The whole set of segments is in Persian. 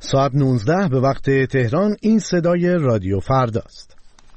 ساعت 19 به وقت تهران. این صدای رادیو فرداست.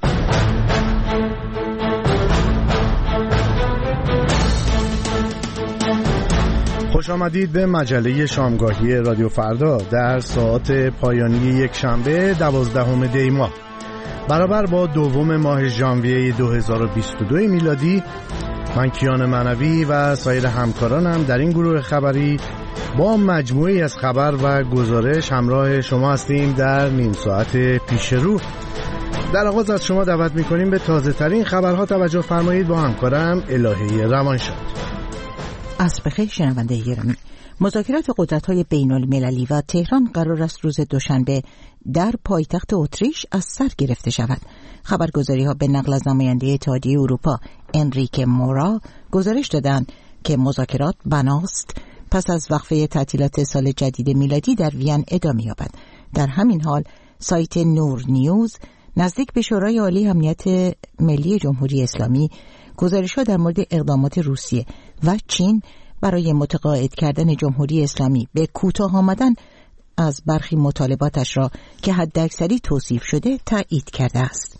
خوش آمدید به مجله شامگاهی رادیو فردا در ساعت پایانی یک شنبه 12 دی ماه برابر با 2 ماه ژانویه 2022 میلادی. من کیان معنوی و سایر همکارانم در این گروه خبری با مجموعی از خبر و گزارش همراه شما هستیم در نیم ساعت پیش رو. در آغاز از شما دعوت می‌کنیم به تازه ترین خبرها توجه فرمایید. با همکارم الهی روانشاد. عصر بخیر شنونده گرامی. مذاکرات قدرت‌های بین‌المللی و تهران قرار است روز دوشنبه در پایتخت اتریش از سر گرفته شود. خبرگزاری‌ها به نقل از نماینده اتحادیه اروپا انریکه مورا گزارش دادند که مذاکرات بناست پس از وقفه تعطیلات سال جدید میلادی در وین ادامه یابد. در همین حال سایت نور نیوز نزدیک به شورای عالی امنیت ملی جمهوری اسلامی گزارش‌ها در مورد اقدامات روسیه و چین برای متقاعد کردن جمهوری اسلامی به کوتاه آمدن از برخی مطالباتش را که حداکثری توصیف شده تایید کرده است.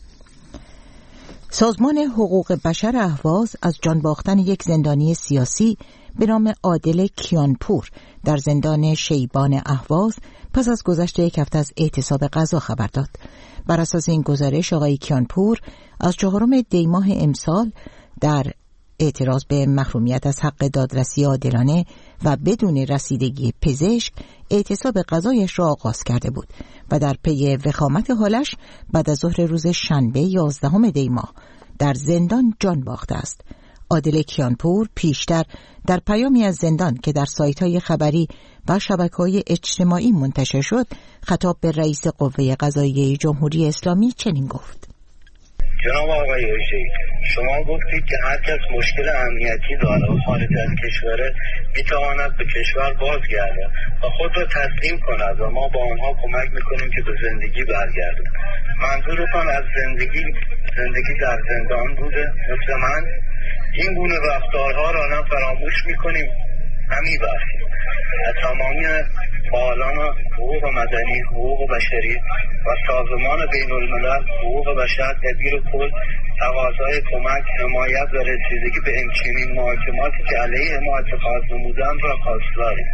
سازمان حقوق بشر اهواز از جان باختن یک زندانی سیاسی به نام عادل کیانپور در زندان شیبان اهواز پس از گذشت یک هفته از اعتصاب غذا خبر داد. بر اساس این گزارش آقای کیانپور از 4 دی ماه امسال در اعتراض به محرومیت از حق دادرسی عادلانه و بدون رسیدگی پزشک اعتصاب غذایش را آغاز کرده بود و در پی وخامت حالش بعد از ظهر روز شنبه 11 دی ماه در زندان جان باخته است. عادل کیانپور پیشتر در پیامی از زندان که در سایت‌های خبری و شبکه‌های اجتماعی منتشر شد خطاب به رئیس قوه قضاییه جمهوری اسلامی چنین گفت: جناب آقای شیخ، شما گفتید که هر کس مشکل امنیتی داره و خارج از کشوره میتواند به کشور بازگرده و خود را تسلیم کند و ما با آنها کمک میکنیم که به زندگی برگردند. منظورتان از زندگی در زندان بوده؟ مثل من این گونه رفتارها را نه فراموش میکنیم همین وقت از تمامی فعالان حقوق مدنی، حقوق بشری و سازمان بین الملل حقوق بشر تدبیر کل تقاضای کمک، حمایت و رسیدگی به همچنین محاکماتی که علیه ما اتخاذ نمودند را خواستاریم.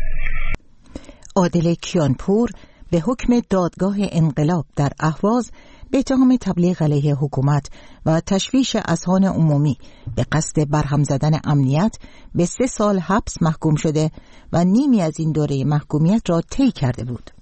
عادل کیانپور به حکم دادگاه انقلاب در اهواز به اتهام تبلیغ علیه حکومت و تشویش اذهان عمومی به قصد برهم زدن امنیت به 3 سال حبس محکوم شده و نیمی از این دوره محکومیت را طی کرده بود.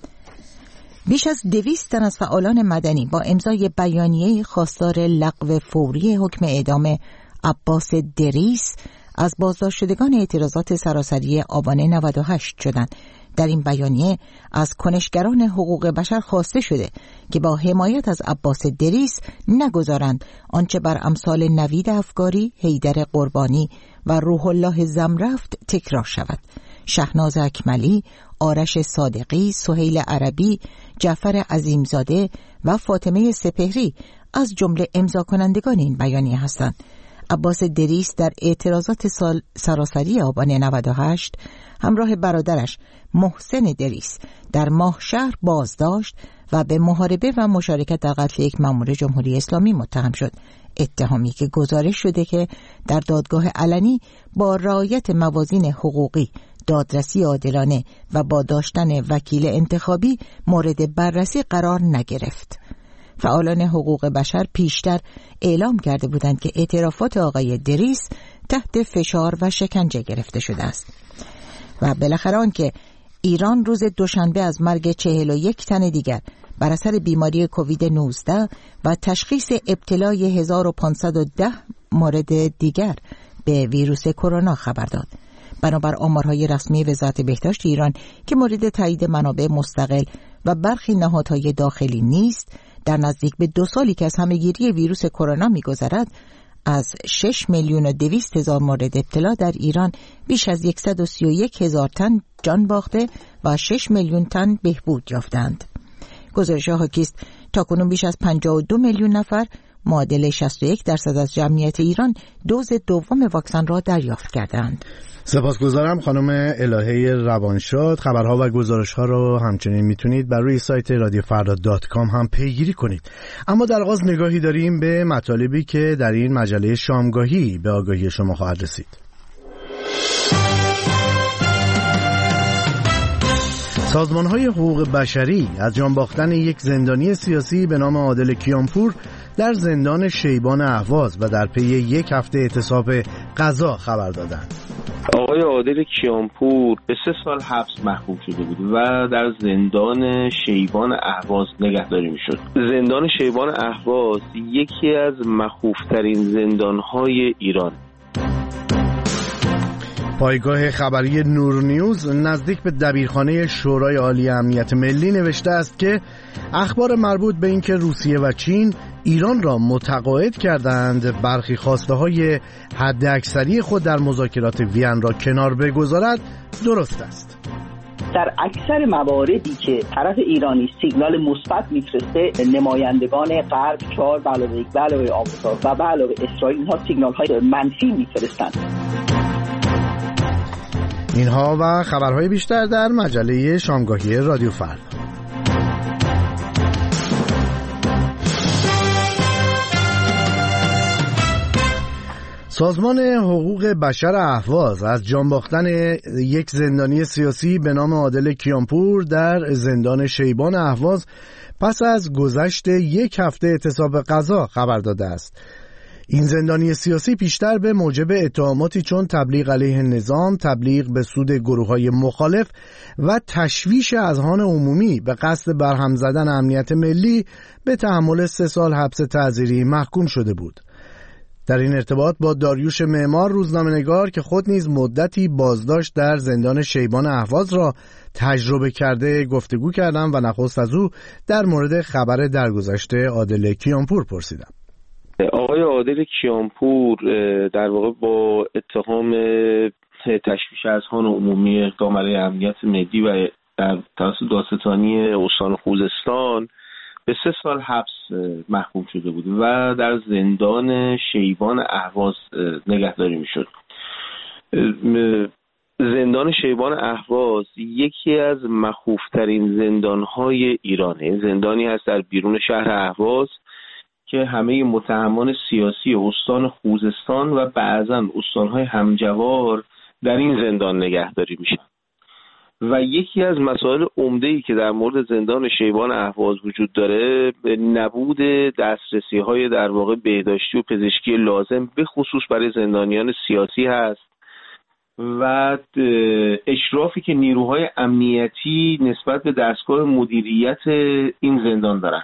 بیش از 200 تن از فعالان مدنی با امضای بیانیه خواستار لغو فوری حکم اعدام عباس دریس از بازداشت شدگان اعتراضات سراسری آبان 98 شدند. در این بیانیه از کنشگران حقوق بشر خواسته شده که با حمایت از عباس دریس نگذارند آنچه بر امثال نوید افگاری، حیدر قربانی و روح الله زمرفت تکرار شود. شهناز اکملی، آرش صادقی، سهیل عربی، جعفر عظیمزاده و فاطمه سپهری از جمله امضا کنندگان این بیانیه هستند. عباس دریس در اعتراضات سراسری آبان 98 همراه برادرش محسن دریس در ماهشهر بازداشت و به محاربه و مشارکت در قتل یک مأمور جمهوری اسلامی متهم شد. اتهامی که گزارش شده که در دادگاه علنی با رعایت موازین حقوقی، دادرسی عادلانه و با داشتن وکیل انتخابی مورد بررسی قرار نگرفت. فعالان حقوق بشر پیشتر اعلام کرده بودند که اعترافات آقای دریس تحت فشار و شکنجه گرفته شده است. و بالاخره آنکه ایران روز دوشنبه از مرگ 41 تن دیگر بر اثر بیماری کووید 19 و تشخیص ابتلای 1510 مورد دیگر به ویروس کرونا خبر داد. بنابر آمارهای رسمی وزارت بهداشت ایران که مورد تایید منابع مستقل و برخی نهادهای داخلی نیست، در نزدیک به 2 سالی که از همهگیری ویروس کرونا می‌گذرد از 6,200,000 مورد ابتلا در ایران بیش از 131,000 تن جان باخته و 6 میلیون تن بهبود یافتند. گزارش حاکی است تاکنون بیش از 52 میلیون نفر معادل 61% از جمعیت ایران دوز دوم واکسن را دریافت کردند. سپاسگزارم خانم الهه روانشاد. خبرها و گزارش‌ها رو همچنین میتونید بر روی سایت radiofrda.com هم پیگیری کنید. اما در آغاز نگاهی داریم به مطالبی که در این مجله شامگاهی به آگاهی شما خواهد رسید. سازمان‌های حقوق بشری از جان باختن یک زندانی سیاسی به نام عادل کیانپور در زندان شیبان اهواز و در پی یک هفته اعتصاب قضا خبر دادند. آقای عادل کیانپور به 3 سال حبس محکوم شده بود و در زندان شیبان اهواز نگهداری میشد. زندان شیبان اهواز یکی از مخوف‌ترین زندان‌های ایران. پایگاه خبری نور نیوز نزدیک به دبیرخانه شورای عالی امنیت ملی نوشته است که اخبار مربوط به اینکه روسیه و چین ایران را متقاعد کردند برخی خواسته‌های حداکثری خود در مذاکرات وین را کنار بگذارد درست است. در اکثر مواردی که طرف ایرانی سیگنال مثبت میفرسته، نمایندگان غرب 4 به علاوه 1 به علاوه آمریکا و به علاوه اسرائیل اینها سیگنال‌های منفی میفرستند. اینها و خبرهای بیشتر در مجله شامگاهی رادیو فردا. سازمان حقوق بشر اهواز از جان باختن یک زندانی سیاسی به نام عادل کیانپور در زندان شیبان اهواز پس از گذشت یک هفته اعتصاب قضا خبر داده است. این زندانی سیاسی پیشتر به موجب اتهاماتی چون تبلیغ علیه نظام، تبلیغ به سود گروه‌های مخالف و تشویش اذهان عمومی به قصد برهم زدن امنیت ملی به تحمل 3 سال حبس تعزیری محکوم شده بود. در این ارتباط با داریوش معمار روزنامه‌نگار که خود نیز مدتی بازداشت در زندان شیبان اهواز را تجربه کرده گفتگو کردم و نخست از او در مورد خبر درگذشت عادل کیانپور پرسیدم. آقای عادل کیانپور در واقع با اتهام تشویش اذهان عمومی، اقدام علیه امنیت ملی و در توسط دادستانی استان خوزستان به 3 سال حبس محکوم شده بود و در زندان شیبان اهواز نگهداری میشد. زندان شیبان اهواز یکی از مخوفترین زندانهای ایرانه. زندانی هست در بیرون شهر اهواز که همه متهمان سیاسی استان خوزستان و بعضاً استانهای همجوار در این زندان نگهداری میشن. و یکی از مسائل عمده‌ای که در مورد زندان شیبان اهواز وجود داره نبود دسترسی‌های در واقع بهداشتی و پزشکی لازم به خصوص برای زندانیان سیاسی هست و اشرافی که نیروهای امنیتی نسبت به دستگاه مدیریت این زندان دارن.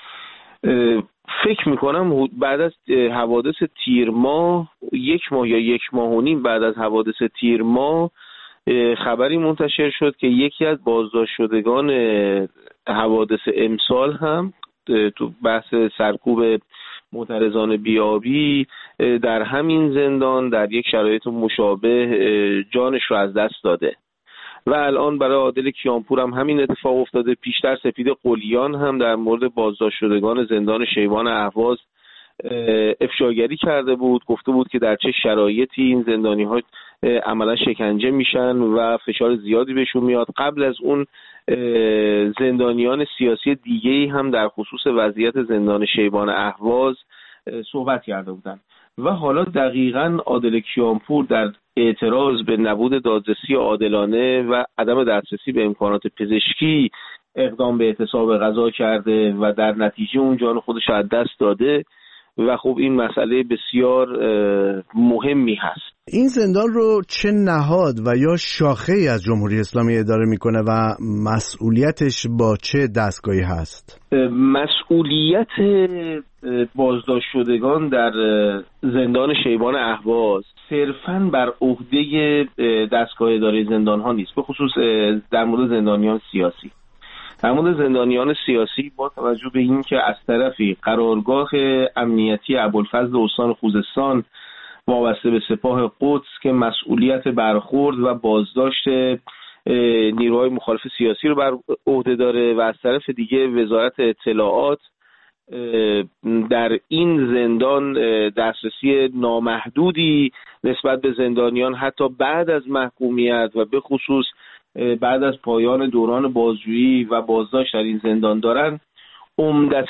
فکر میکنم بعد از حوادث تیر ماه 1 ماه یا 1 ماه و نیم بعد از حوادث تیر ماه خبری منتشر شد که یکی از بازداشت شدگان حوادث امسال هم تو بحث سرکوب معترضان بیابی در همین زندان در یک شرایط مشابه جانش رو از دست داده و الان برای عادل کیانپور هم همین اتفاق افتاده. پیشتر سپید قلیان هم در مورد بازداشت شدگان زندان شیبان اهواز افشاگری کرده بود، گفته بود که در چه شرایطی این زندانی‌ها عملا شکنجه میشن و فشار زیادی بهشون میاد. قبل از اون زندانیان سیاسی دیگه‌ای هم در خصوص وضعیت زندان شیبان اهواز صحبت کرده بودن و حالا دقیقاً عادل کیانپور در اعتراض به نبود دادرسی عادلانه و عدم دسترسی به امکانات پزشکی اقدام به اعتصاب قضا کرده و در نتیجه اون جان خودش از دست داده و خب این مسئله بسیار مهمی هست. این زندان رو چه نهاد و یا شاخه‌ای از جمهوری اسلامی اداره میکنه و مسئولیتش با چه دستگاهی هست؟ مسئولیت بازداشت شدگان در زندان شیبان اهواز صرفاً بر عهده دستگاه اداره زندان ها نیست، به خصوص در مورد زندانیان سیاسی. در مورد زندانیان سیاسی با توجه به این که از طرفی قرارگاه امنیتی ابوالفضل استان خوزستان وابسته به سپاه قدس که مسئولیت برخورد و بازداشت نیروهای مخالف سیاسی رو بر عهده داره و از طرف دیگه وزارت اطلاعات در این زندان دسترسی نامحدودی نسبت به زندانیان حتی بعد از محکومیت و به خصوص بعد از پایان دوران بازجویی و بازداشت در این زندان دارن، عمده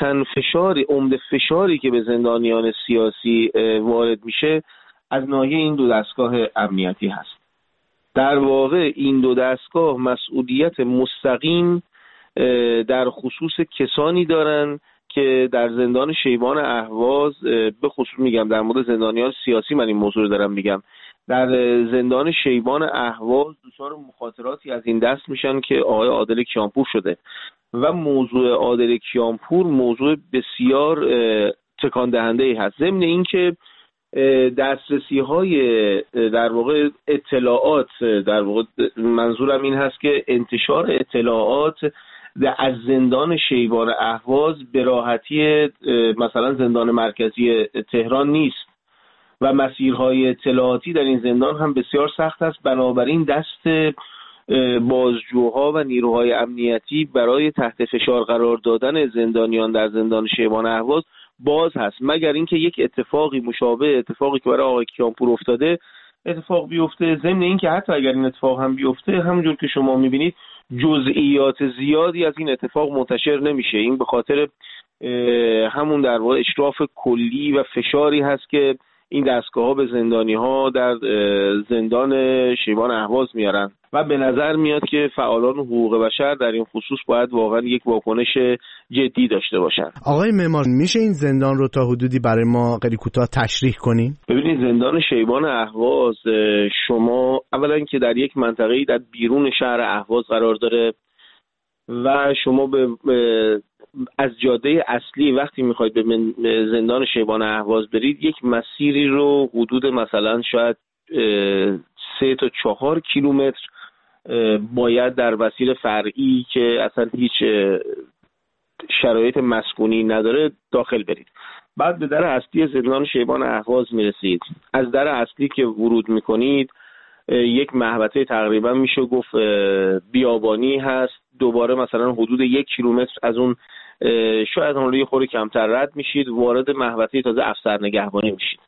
فشاری که به زندانیان سیاسی وارد میشه از ناحیه این دو دستگاه امنیتی هست. در واقع این دو دستگاه مسئولیت مستقیم در خصوص کسانی دارن که در زندان شیبان اهواز، به خصوص میگم در مورد زندانیان سیاسی من این موضوع رو دارم میگم، در زندان شیبان اهواز دچار مخاطراتی از این دست میشن که آقای عادل کیانپور شده و موضوع عادل کیانپور موضوع بسیار تکان دهنده ای هست. ضمن اینکه دسترسی های در واقع اطلاعات، در واقع منظورم این هست که انتشار اطلاعات از زندان شیبان اهواز به راحتی مثلا زندان مرکزی تهران نیست و مسیرهای اطلاعاتی در این زندان هم بسیار سخت است. بنابراین دست بازجوها و نیروهای امنیتی برای تحت فشار قرار دادن زندانیان در زندان شیبان اهواز باز هست، مگر اینکه یک اتفاقی مشابه اتفاقی که برای آقای کیانپور افتاده اتفاق بیفته. ضمن اینکه حتی اگر این اتفاق هم بیفته، همونجور که شما میبینید جزئیات زیادی از این اتفاق منتشر نمیشه. این به خاطر همون در واقع اشراف کلی و فشاری هست که این دستگاه‌ها به زندانی‌ها در زندان شیبان اهواز میارن و به نظر میاد که فعالان حقوق بشر در این خصوص باید واقعا یک واکنش جدی داشته باشن. آقای معمار، میشه این زندان رو تا حدودی برای ما خیلی کوتاه تشریح کنین؟ ببینید، زندان شیبان اهواز شما اولا که در یک منطقه‌ای در بیرون شهر اهواز قرار داره و شما از جاده اصلی وقتی میخواید به زندان شیبان اهواز برید، یک مسیری رو حدود مثلا شاید 3 تا 4 کیلومتر باید در مسیر فرعی که اصلا هیچ شرایط مسکونی نداره داخل برید. بعد به در اصلی زندان شیبان اهواز میرسید. از در اصلی که ورود میکنید یک محوطه تقریبا میشه گفت بیابانی هست. دوباره مثلا حدود 1 کیلومتر از اون شاید اون رو یه خورده کمتر رد میشید، وارد محوطه تازه افسر نگهبانی میشید.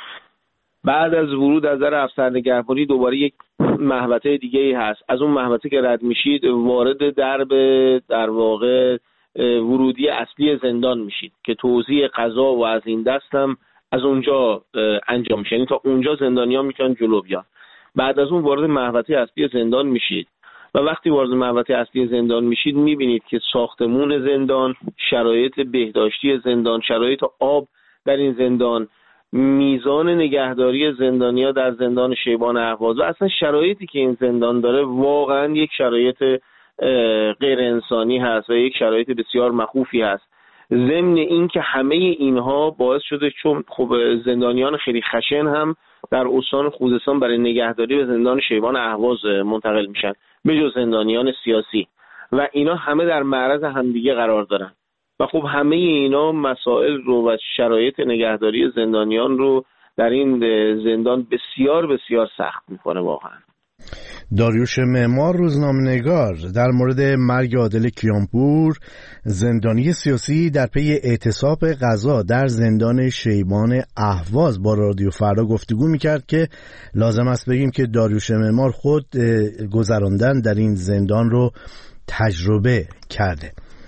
بعد از ورود از در افسر نگهبانی دوباره یک محوطه دیگه ای هست. از اون محوطه که رد میشید وارد درب در واقع ورودی اصلی زندان میشید که توزیع غذا و از این دست هم از اونجا انجام میشه، یعنی تا اونجا زندانیان میتونن جلو بیان. بعد از اون وارد محوطه اصلی زندان میشید و وقتی وارد محوطه اصلی زندان میشید میبینید که ساختمون زندان، شرایط بهداشتی زندان، شرایط آب در این زندان، میزان نگهداری زندانیا در زندان شیبان اهواز و اصلا شرایطی که این زندان داره واقعا یک شرایط غیر انسانی هست و یک شرایط بسیار مخوفی هست. ضمن این که همه اینها باعث شده چون خب زندانیان خیلی خشن هم در استان خوزستان برای نگهداری به زندان شیبان اهواز منتقل میشن به جز زندانیان سیاسی و اینا همه در معرض همدیگه قرار دارن و خب همه اینا مسائل رو و شرایط نگهداری زندانیان رو در این زندان بسیار بسیار سخت میکنه واقعا. داریوش معمار، روزنامه‌نگار، در مورد مرگ عادل کیانپور، زندانی سیاسی در پی اعتصاب غذا در زندان شیبان اهواز با رادیو فردا گفتگو میکرد که لازم است بگیم که داریوش معمار خود گذراندن در این زندان رو تجربه کرده.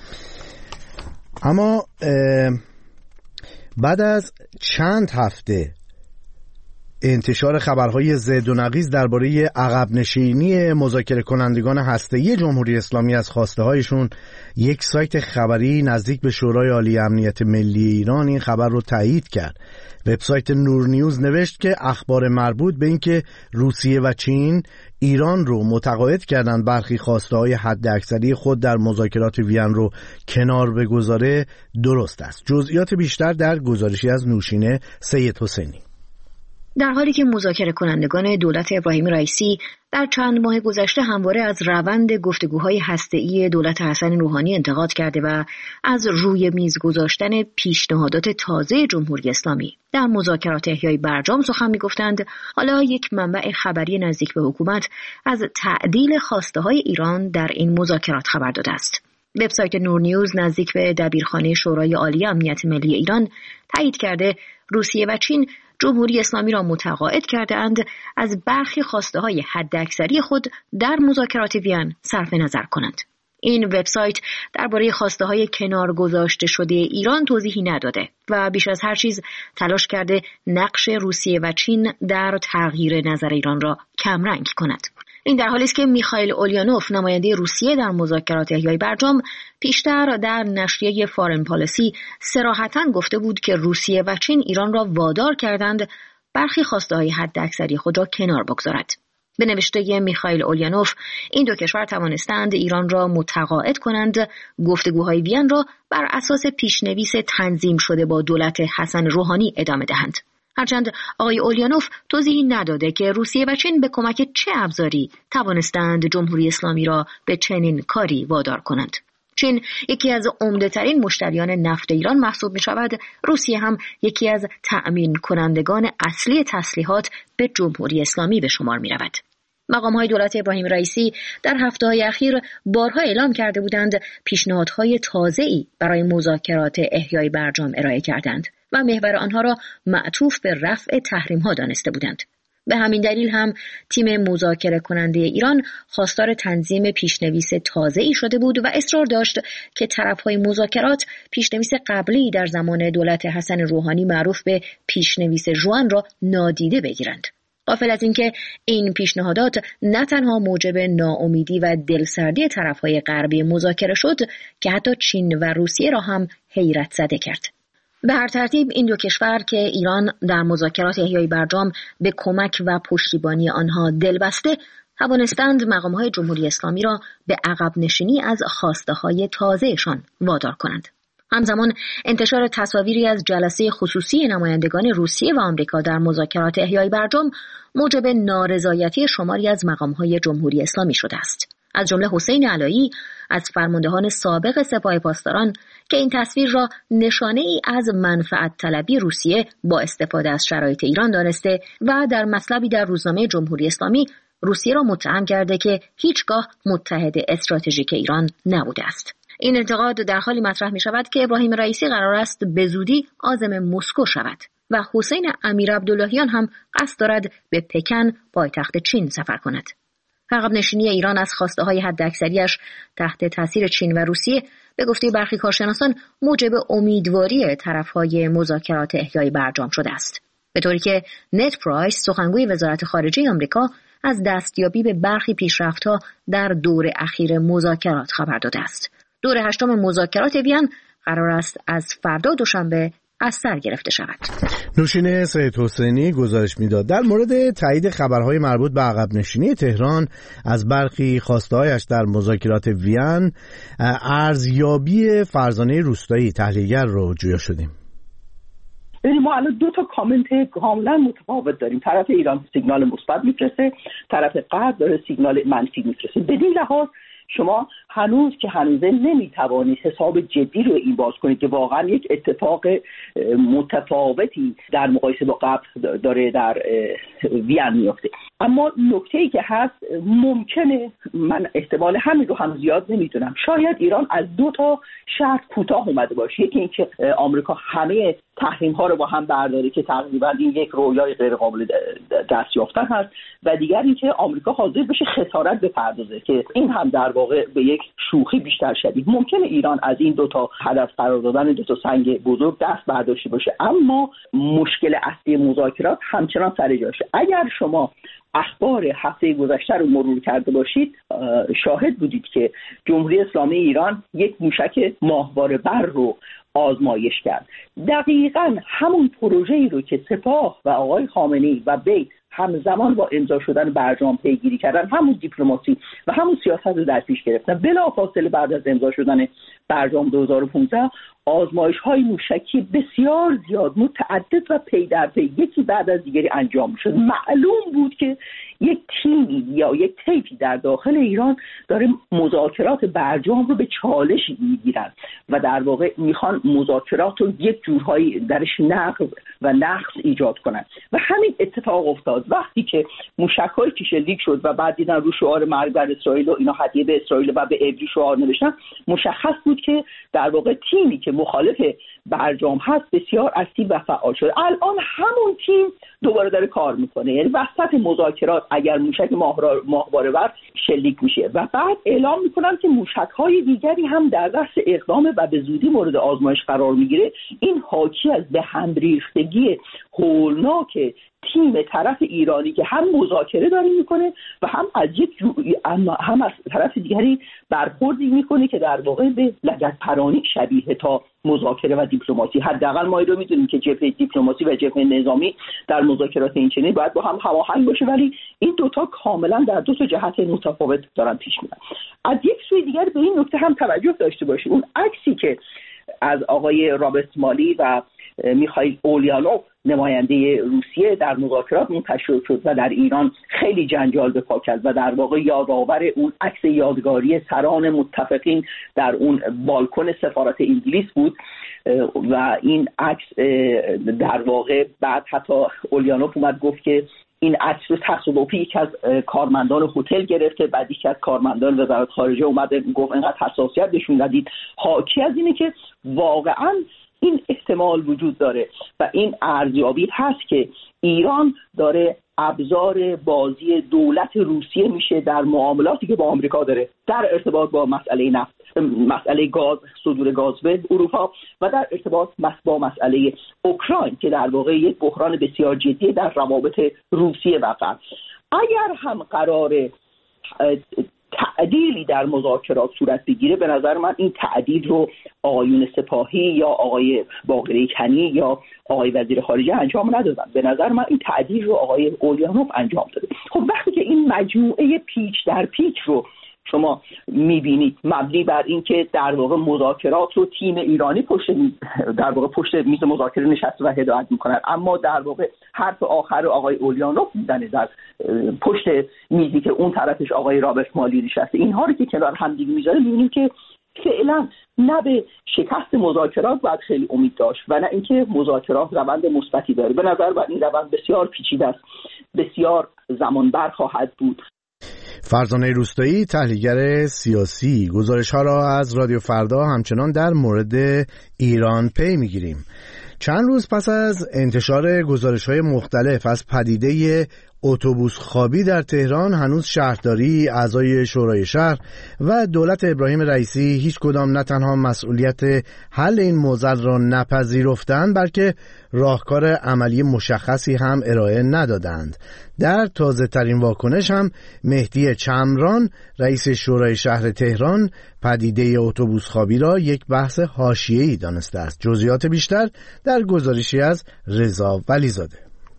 اما بعد از چند هفته انتشار خبرهای زد و نقیض درباره عقب نشینی مذاکره کنندگان هسته‌ای جمهوری اسلامی از خواسته هایشون، یک سایت خبری نزدیک به شورای عالی امنیت ملی ایران این خبر رو تایید کرد. وبسایت نور نیوز نوشت که اخبار مربوط به اینکه روسیه و چین ایران رو متقاعد کردن برخی خواسته های حد اکثری خود در مذاکرات وین رو کنار بگذاره درست است. جزئیات بیشتر در گزارشی از نوشین سید حسینی. در حالی که مذاکره کنندگان دولت ابراهیم رئیسی در چند ماه گذشته همواره از روند گفتگوهای هسته‌ای دولت حسن روحانی انتقاد کرده و از روی میز گذاشتن پیشنهادات تازه جمهوری اسلامی در مذاکرات احیای برجام سخن می‌گفتند، حالا یک منبع خبری نزدیک به حکومت از تعدیل خواسته‌های ایران در این مذاکرات خبر داده است. وبسایت نور نیوز نزدیک به دبیرخانه شورای عالی امنیت ملی ایران تایید کرده روسیه و چین جمهوری اسلامی را متقاعد کرده‌اند از برخی خواسته‌های حداکثری خود در مذاکرات وین صرف نظر کنند. این وبسایت درباره خواسته‌های کنار گذاشته شده ایران توضیحی نداده و بیش از هر چیز تلاش کرده نقش روسیه و چین در تغییر نظر ایران را کمرنگ کند. این در حالی است که میخائیل اولیانوف نماینده روسیه در مذاکرات احیای برجام پیشتر در نشریه فارن پالیسی صراحتاً گفته بود که روسیه و چین ایران را وادار کردند برخی خواسته‌های حداکثری خود را کنار بگذارد. به نوشته میخائیل اولیانوف این دو کشور توانستند ایران را متقاعد کنند گفتگوهای وین را بر اساس پیشنویس تنظیم شده با دولت حسن روحانی ادامه دهند. هرچند آقای اولیانوف توضیحی نداده که روسیه و چین به کمک چه ابزاری توانستند جمهوری اسلامی را به چنین کاری وادار کنند. چین یکی از عمده‌ترین مشتریان نفت ایران محسوب می شود. روسیه هم یکی از تأمین کنندگان اصلی تسلیحات به جمهوری اسلامی به شمار می رود. مقام‌های دولت ابراهیم رئیسی در هفته‌های اخیر بارها اعلام کرده بودند پیشنهادهای تازه‌ای برای مذاکرات احیای برجام ارائه کردند و محور آنها را معطوف به رفع تحریم‌ها دانسته بودند. به همین دلیل هم تیم مذاکره کننده ایران خواستار تنظیم پیشنویس تازه‌ای شده بود و اصرار داشت که طرف‌های مذاکرات پیشنویس قبلی در زمان دولت حسن روحانی معروف به پیشنویس ژوئن را نادیده بگیرند. غافل از اینکه این پیشنهادات نه تنها موجب ناامیدی و دلسردی طرف‌های غربی مذاکره شد که حتی چین و روسیه را هم حیرت زده کرد. به هر ترتیب این دو کشور که ایران در مذاکرات احیای برجام به کمک و پشتیبانی آنها دل بسته توانستند مقام‌های جمهوری اسلامی را به عقب نشینی از خواسته‌های تازه‌شان وادار کنند. همزمان انتشار تصاویری از جلسه خصوصی نمایندگان روسیه و آمریکا در مذاکرات احیای برجام موجب نارضایتی شماری از مقام‌های جمهوری اسلامی شده است. از جمله حسین علایی از فرماندهان سابق سپاه پاسداران که این تصویر را نشانه‌ای از منفعت طلبی روسیه با استفاده از شرایط ایران دانسته و در مطلبی در روزنامه جمهوری اسلامی روسیه را متهم کرده که هیچگاه متحد استراتژیک ایران نبوده است. این انتقاد در حالی مطرح می شود که ابراهیم رئیسی قرار است به زودی عازم مسکو شود و حسین امیرعبداللهیان هم قصد دارد به پکن پایتخت چین سفر کند. عقب نشینی ایران از خواسته‌های حداکثری‌اش تحت تاثیر چین و روسیه به گفته برخی کارشناسان موجب امیدواری طرف‌های مذاکرات احیای برجام شده است. به طوری که نت پرایس سخنگوی وزارت خارجه آمریکا از دستیابی به برخی پیشرفت‌ها در دور اخیر مذاکرات خبر داده است. دور هشتم مذاکرات وین قرار است از فردا دوشنبه از سر گرفته شود. نوشین سید حسینی گزارش میداد در مورد تایید خبرهای مربوط به عقب نشینی تهران از برخی خواسته‌هایش در مذاکرات وین. ارزیابی فرزانه روستایی تحلیلگر رو جویا شدیم. ما الان دو تا کامنت کاملا متفاوت داریم. طرف ایران سیگنال مثبت میفرسته، طرف غرب داره سیگنال منفی میفرسته. بدین لحاظ شما هنوز که هنوزه نمیتوانید حساب جدی رو این باز کنید که واقعا یک اتفاق متفاوتی در مقایسه با قبل داره در وین میفته. اما نکته‌ای که هست ممکنه، من احتمال همین رو هم زیاد نمیدونم، شاید ایران از دو تا شرط کوتاه اومده باشه. یکی اینکه آمریکا همه تحریم ها رو با هم برداره که تقریبا این یک رویای غیر قابل دست یافتن هست، و دیگر اینکه آمریکا حاضر بشه خسارت بپردازه که این هم در واقع به یک شوخی بیشتر شدید. ممکنه ایران از این دو تا هدف قرار دادن دو تا سنگ بزرگ دست برداشته باشه، اما مشکل اصلی مذاکرات همچنان سر جاشه. اگر شما اخبار هفته گذشته رو مرور کرده باشید شاهد بودید که جمهوری اسلامی ایران یک موشک ماهواره بر رو آزمایش کرد. دقیقاً همون پروژه‌ای رو که سپاه و آقای خامنه‌ای و بی همزمان با امضا شدن برجام پیگیری کردن، همون دیپلماسی و همون سیاست رو در پیش گرفتن. بلافاصله بعد از امضا شدن برجام 2015 آزمایش‌های موشکی بسیار زیاد متعدد و پی در پی یکی بعد از دیگری انجام می‌شد. معلوم بود که یک تیمی یا یک طیفی در داخل ایران داره مذاکرات برجام رو به چالش میگیرن و در واقع میخوان مذاکرات رو یک جورهایی درش نقض ایجاد کنن و همین اتفاق افتاد. وقتی که موشک‌های که شلیک شد و بعد دیدن رو شعار مرگ بر اسرائیل و اینا هدیه به اسرائیل و به عبری شعار نوشتن، مشخص بود که در واقع تیمی که مخالف برجام هست بسیار اکتیو و فعال شده. الان همون تیم دوباره داره کار میکنه، یعنی وسط مذاکرات اگر موشک ماهواره‌ور شلیک میشه و بعد اعلام میکنن که موشک‌های دیگری هم در دست اقدام و به زودی مورد آزمایش قرار میگیره، این حاکی از به هم ریختگی هولناک تیم طرف ایرانی که هم مذاکره داره میکنه و هم از طرف دیگری برخوردی میکنه که در واقع به لگدپرانی شبیه تا مذاکره و دیپلماسی. حداقل ما رو میدونیم که جبهه دیپلماسی و جبهه نظامی در مذاکرات این چنینی باید با هم هماهنگ باشه، ولی این دوتا کاملا در دو تا جهت متفاوت دارن پیش میرن. از یک سوی دیگر به این نکته هم توجه داشته باشید، اون عکسی که از آقای رابرت مالی و میخائیل اولیانوف نماینده روسیه در مذاکرات منتشر شد و در ایران خیلی جنجال به پا کرد و در واقع یادآور اون عکس یادگاری سران متفقین در اون بالکن سفارت انگلیس بود و این عکس در واقع بعد حتی اولیانوف اومد گفت که این عکس رو تصادفی یکی از کارمندان هتل گرفته، بعد یکی از کارمندان وزارت خارجه اومده گفت اینقدر حساسیت نشون دادید. حاکی از اینه که واقعاً این احتمال وجود داره و این ارزیابی هست که ایران داره ابزار بازی دولت روسیه میشه در معاملاتی که با آمریکا داره در ارتباط با مسئله نفت، مسئله گاز، صدور گاز به اروپا و در ارتباط با مسئله اوکراین که در واقع یک بحران بسیار جدی در روابط روسیه واقع. اگر هم قرار تعدیلی در مذاکرات صورت بگیره، به نظر من این تعدیل رو آقایون سپاهی یا آقای باقری کنی یا آقای وزیر خارجه انجام ندادن. به نظر من این تعدیل رو آقای اولیانوف انجام داده. خب وقتی که این مجموعه پیچ در پیچ رو شما میبینید مبنی بر اینکه در واقع مذاکرات رو تیم ایرانی پشت میز مذاکره نشسته و هدایت میکنن، اما در واقع حرف آخر آقای اولیانوف میزنه در پشت میزی که اون طرفش آقای رابرت مالی نشسته. اینها رو که کنار هم دیگه میذاره میبینیم که فعلا نه به شکست مذاکرات باید خیلی امید داشت و نه اینکه مذاکرات روند مثبتی داره. به نظر من این روند بسیار پیچیده است، بسیار زمانبر خواهد بود. فرزانه روستایی، تحلیلگر سیاسی، گزارش‌ها را از رادیو فردا همچنان در مورد ایران پی می‌گیریم. چند روز پس از انتشار گزارش‌های مختلف از پدیده اتوبوس خوابی در تهران، هنوز شهرداری، اعضای شورای شهر و دولت ابراهیم رئیسی هیچ کدام نه تنها مسئولیت حل این معضل را نپذیرفتند، بلکه راهکار عملی مشخصی هم ارائه ندادند. در تازه ترین واکنش هم مهدی چمران، رئیس شورای شهر تهران، پدیده اتوبوس خوابی را یک بحث حاشیه‌ای دانسته است. جزئیات بیشتر در گزارشی از رضا ولیزاده.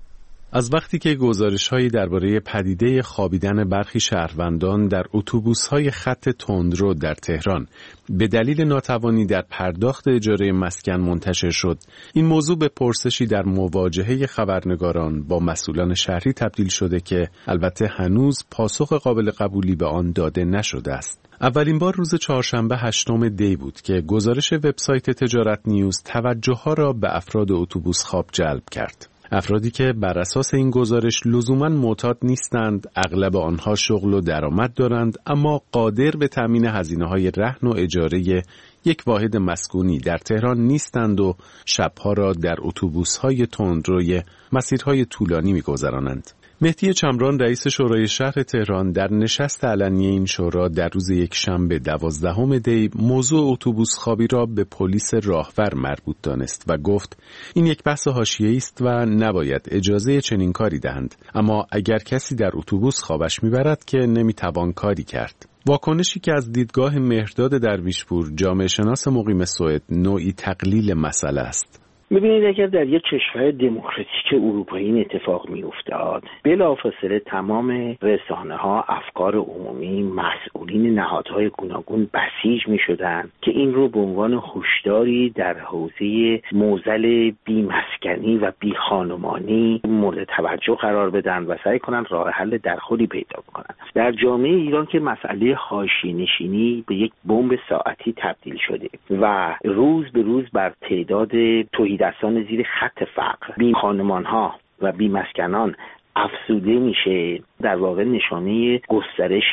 از وقتی که گزارش‌هایی درباره پدیده خوابیدن برخی شهروندان در اتوبوس‌های خط تندرو در تهران به دلیل ناتوانی در پرداخت اجاره مسکن منتشر شد، این موضوع به پرسشی در مواجهه خبرنگاران با مسئولان شهری تبدیل شده که البته هنوز پاسخ قابل قبولی به آن داده نشده است. اولین بار روز چهارشنبه 8 دی بود که گزارش وبسایت تجارت نیوز توجه‌ها را به افراد اتوبوس خواب جلب کرد. افرادی که بر اساس این گزارش لزوماً معتاد نیستند، اغلب آنها شغل و درآمد دارند، اما قادر به تامین هزینه‌های رهن و اجاره یک واحد مسکونی در تهران نیستند و شبها را در اتوبوس‌های تندروی مسیرهای طولانی می‌گذرانند. مهدی چمران، رئیس شورای شهر تهران، در نشست علنی این شورا در روز یکشنبه 12 دی موضوع اتوبوس خوابی را به پلیس راهور مربوط دانست و گفت این یک بحث حاشیه‌ای است و نباید اجازه چنین کاری دهند، اما اگر کسی در اتوبوس خوابش میبرد که نمیتوان کاری کرد. واکنشی که از دیدگاه مهرداد درویشپور، جامعه شناس مقیم سوئد، نوعی تقلیل مسئله است. ببینید اگر در یک کشور دموکراتیک اروپایی این اتفاق میافتاد، بلافاصله تمام رسانه‌ها، افکار عمومی، مسئولین نهادهای گوناگون بسیج می‌شدند که این رو به عنوان هشداری در حوزه معضل بی‌مسکنی و بی‌خانمانی مورد توجه قرار بدن و سعی کنند راه حل درخوری پیدا کنند. در جامعه ایران که مسئله حاشیه‌نشینی به یک بمب ساعتی تبدیل شده و روز به روز بر تعداد تهیدستان زیر خط فقر، بی خانمان‌ها و بی مسکنان افزوده میشه، در واقع نشانه گسترش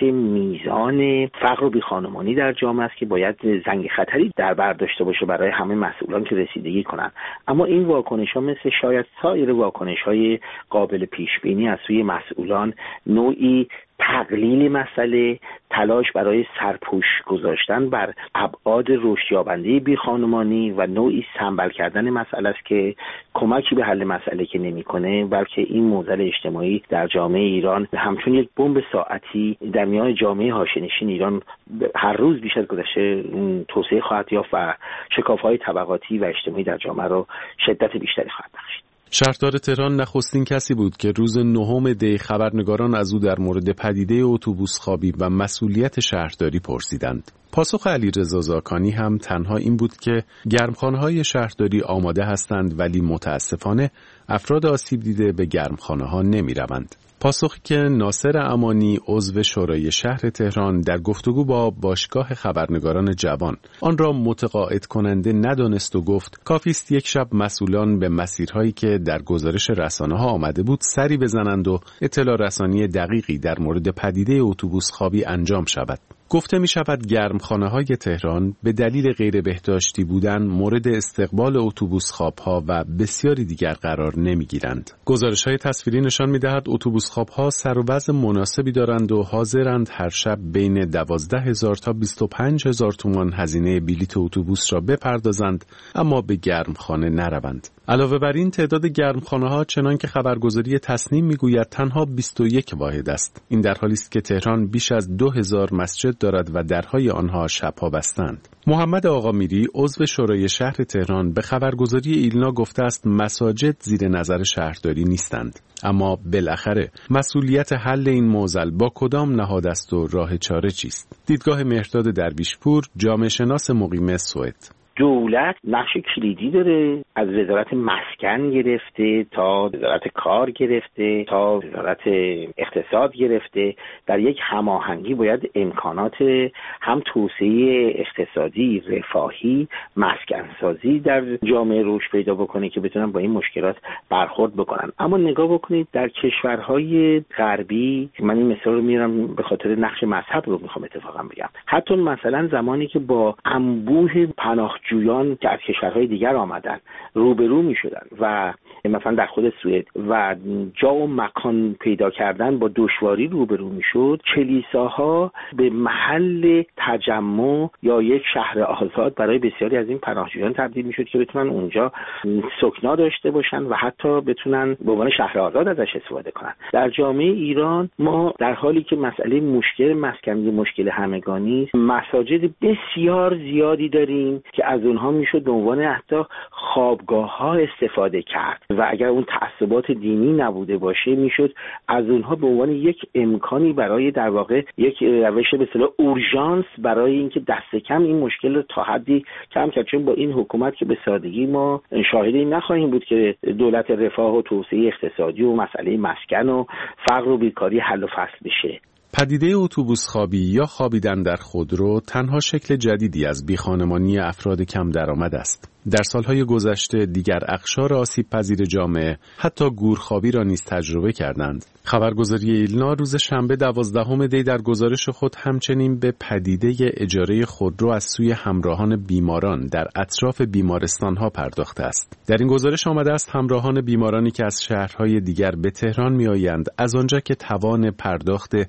میزان فقر و بیخانمانی در جامعه است که باید زنگ خطری در بر داشته باشه برای همه مسئولان که رسیدگی کنند. اما این واکنش‌ها مثل شاید سایر واکنش‌های قابل پیش بینی از سوی مسئولان نوعی تقلیل مسئله، تلاش برای سرپوش گذاشتن بر ابعاد رشد یابنده بیخانمانی و نوعی سنبل کردن مسئله است که کمکی به حل مسئله که نمی‌کنه، بلکه این معضل اجتماعی در جامعه ایران همچون یک بمب ساعتی در میان جامعه حاشیه‌نشین ایران هر روز بیش از گذشته توسعه خواهد یافت و شکاف‌های طبقاتی و اجتماعی در جامعه رو شدت بیشتری خواهد بخشید. شهردار تهران نخستین کسی بود که روز 9 دی خبرنگاران از او در مورد پدیده اتوبوس خوابی و مسئولیت شهرداری پرسیدند. پاسخ علیرضا زاکانی هم تنها این بود که گرمخانه‌های شهرداری آماده هستند ولی متاسفانه افراد آسیب دیده به گرمخانه‌ها نمی‌روند. پاسخی که ناصر امانی عضو شورای شهر تهران در گفتگو با باشگاه خبرنگاران جوان آن را متقاعد کننده ندانست و گفت کافی است یک شب مسئولان به مسیرهایی که در گزارش رسانه‌ها آمده بود سری بزنند و اطلاع رسانی دقیقی در مورد پدیده اتوبوس خوابی انجام شود. گفته می شود گرمخانه‌های تهران به دلیل غیر بهداشتی بودن مورد استقبال اتوبوس خواب‌ها و بسیاری دیگر قرار نمی‌گیرند. گزارش‌های تصویری نشان می‌دهد اتوبوس خواب‌ها سر و وضع مناسبی دارند و حاضرند هر شب بین 12,000 تا 25,000 تومان هزینه بلیت اتوبوس را بپردازند اما به گرمخانه نروند. علاوه بر این تعداد گرمخانه‌ها چنان که خبرگزاری تصنیم می‌گوید تنها 21 واحد است. این در حالی است که تهران بیش از 2000 مسجد دارد و درهای آنها شب‌ها بستند. محمد آقامیری عضو شورای شهر تهران به خبرگزاری ایلنا گفته است مساجد زیر نظر شهرداری نیستند. اما بالاخره مسئولیت حل این معضل با کدام نهاد است و راه چاره چیست؟ دیدگاه مهرداد درویشپور، جامعه شناس مقیم سوئد. دولت نقش کلیدی داره، از وزارت مسکن گرفته تا وزارت کار گرفته تا وزارت اقتصاد گرفته، در یک هماهنگی باید امکانات هم توسعه اقتصادی، رفاهی، مسکن سازی در جامعه رشد پیدا بکنه که بتونن با این مشکلات برخورد بکنن. اما نگاه بکنید در کشورهای غربی، من این مثال رو میارم به خاطر نقش مذهب رو میخوام اتفاقا بگم، حتی مثلا زمانی که با انبوه پناهجویان که از کشورهای دیگر آمدن روبرو میشدن و مثلا در خود سوئد و جا و مکان پیدا کردن با دشواری روبرو میشد، کلیساها به محل تجمع یا یک شهر آزاد برای بسیاری از این پناهجویان تبدیل میشد که بتونن اونجا سکنا داشته باشن و حتی بتونن به عنوان شهر آزاد ازش استفاده کنن. در جامعه ایران ما در حالی که مسئله مشکل مسکنی مشکل همگانی است، مساجد بسیار زیادی داریم که از اونها میشد به عنوان حتی خوابگاه‌ها استفاده کرد و اگر اون تعصبات دینی نبوده باشه میشد از اونها به عنوان یک امکانی برای در واقع یک روش به اصطلاح اورژانس برای اینکه دست کم این مشکل رو تا حدی کم کرد. چون با این حکومت که به سادگی ما شاهد این نخواهیم بود که دولت رفاه و توسعه اقتصادی و مسئله مسکن و فقر و بیکاری حل و فصل بشه. پدیده اتوبوس خوابی یا خوابیدن در خودرو تنها شکل جدیدی از بیخانمانی افراد کم درآمد است. در سالهای گذشته دیگر اقشار آسیب پذیر جامعه حتی گورخوابی را نیز تجربه کردند. خبرگزاری ایلنا روز شنبه 12 دی در گزارش خود همچنین به پدیده اجاره خودرو از سوی همراهان بیماران در اطراف بیمارستانها پرداخته است. در این گزارش آمده است همراهان بیمارانی که از شهرهای دیگر به تهران میآیند از آنجا که توان پرداخت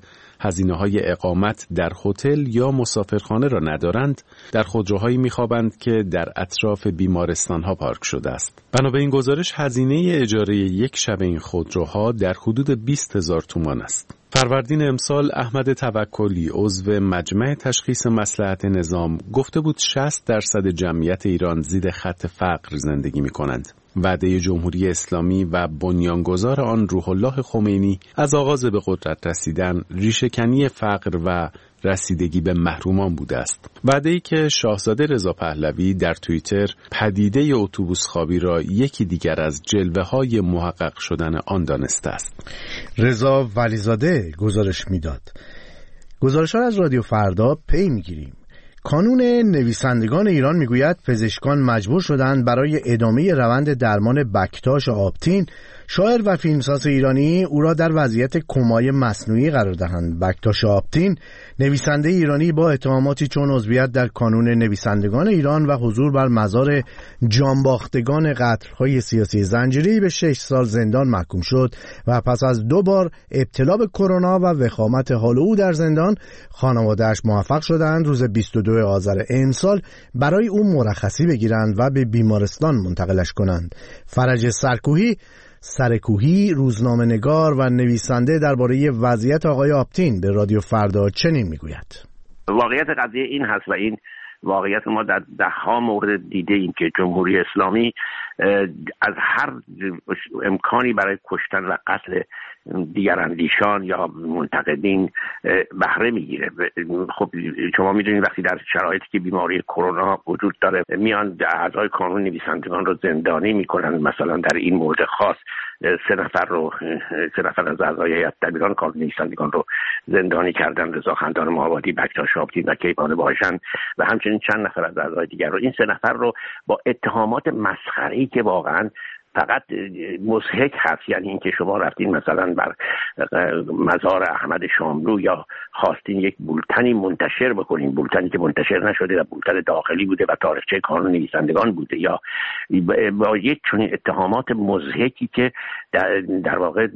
هزینه‌های اقامت در هتل یا مسافرخانه را ندارند، در خودروهایی می‌خوابند که در اطراف بیمارستان‌ها پارک شده است. بنابراین گزارش هزینه اجاره یک شب این خودروها در حدود 20,000 تومان است. فروردین امسال احمد توکلی عضو مجمع تشخیص مصلحت نظام گفته بود 60% جمعیت ایران زیر خط فقر زندگی می‌کنند. وعده جمهوری اسلامی و بنیانگذار آن روح الله خمینی از آغاز به قدرت رسیدن ریشه‌کنی فقر و رسیدگی به محرومان بوده است. وعده‌ای که شاهزاده رضا پهلوی در توییتر پدیده اتوبوس خوابی را یکی دیگر از جلوه‌های محقق شدن آن دانسته است. رضا ولیزاده گزارش میداد. گزارش‌ها از رادیو فردا پی می‌گیریم. کانون نویسندگان ایران میگوید پزشکان مجبور شدند برای ادامه روند درمان بکتاش آپتین شاعر و فیلمساز ایرانی او را در وضعیت کمای مصنوعی قرار دهند. بکتاش آپتین نویسنده ایرانی با اتهاماتی چون عضویت در کانون نویسندگان ایران و حضور بر مزار جانباختگان قتل‌های سیاسی زنجیری به 6 سال زندان محکوم شد و پس از 2 بار ابتلا به کرونا و وخامت حال او در زندان، خانواده‌اش موفق شدند روز 22 آذر امسال برای او مرخصی بگیرند و به بیمارستان منتقلش کنند. فرج سرکوهی روزنامه‌نگار و نویسنده درباره وضعیت آقای آپتین به رادیو فردا چنین میگوید: واقعیت قضیه این هست و این واقعیت ما در ده‌ها مورد دیده ایم که جمهوری اسلامی از هر امکانی برای کشتن و قتل دیگراندیشان یا منتقدین بهره میگیره. خب شما میدونید وقتی در شرایطی که بیماری کرونا وجود داره میان اعضای کانون نویسندگان رو زندانی میکنن. مثلا در این مورد خاص 3 نفر از اعضای هیئت دبیران کانون نویسندگان رو زندانی کردن: رضا خندان مآبادی، بکتاش آپتین و کیوان باشن و همچنین چند نفر از اعضای دیگر رو. این 3 نفر رو با اتهامات مسخره‌ای که واقعا فقط مضحک هست، یعنی اینکه شما رفتین مثلا بر مزار احمد شاملو یا خواستین یک بولتنی منتشر بکنین، بولتنی که منتشر نشده و بولتن داخلی بوده و تاریخچه کانون نویسندگان بوده، یا با یک چنین اتهامات مضحکی که در واقع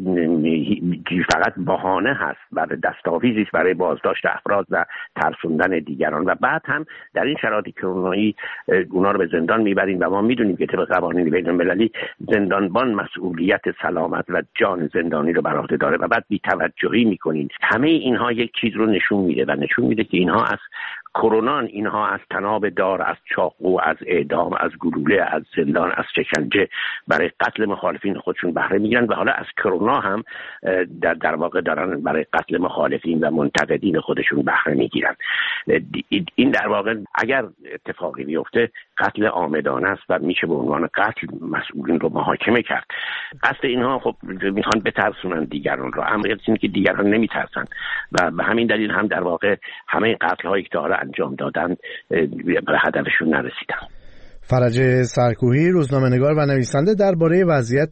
فقط بهانه هست برای دستاویزی است برای بازداشت افراد و ترسوندن دیگران. و بعد هم در این شرایط کرونایی اونا رو به زندان میبرین و ما میدونیم که طبق قوانین بین‌المللی زندانبان مسئولیت سلامت و جان زندانی رو بر عهده داره و بعد بی‌توجهی میکنین. همه اینها یک چیز رو نشون میده و نشون میده که اینها از کرونا، اینها از طناب دار، از چاقو، از اعدام، از گلوله، از زندان، از شکنجه برای قتل مخالفین خودشون بهره میگیرن و حالا از کرونا هم در واقع دارن برای قتل مخالفین و منتقدین خودشون بهره میگیرن. این در واقع اگر اتفاقی بیفته قتل عامدانه است و میشه به عنوان قتل مسئولین رو محاکمه کرد. قصد اینها خب میخوان بترسونن دیگران رو، اما این که دیگران نمیترسن و به همین دلیل هم در واقع همه قتل هایی که داره انجام دادن به هدفشون نرسیدن. فرج سرکوهی روزنامه‌نگار و نویسنده درباره وضعیت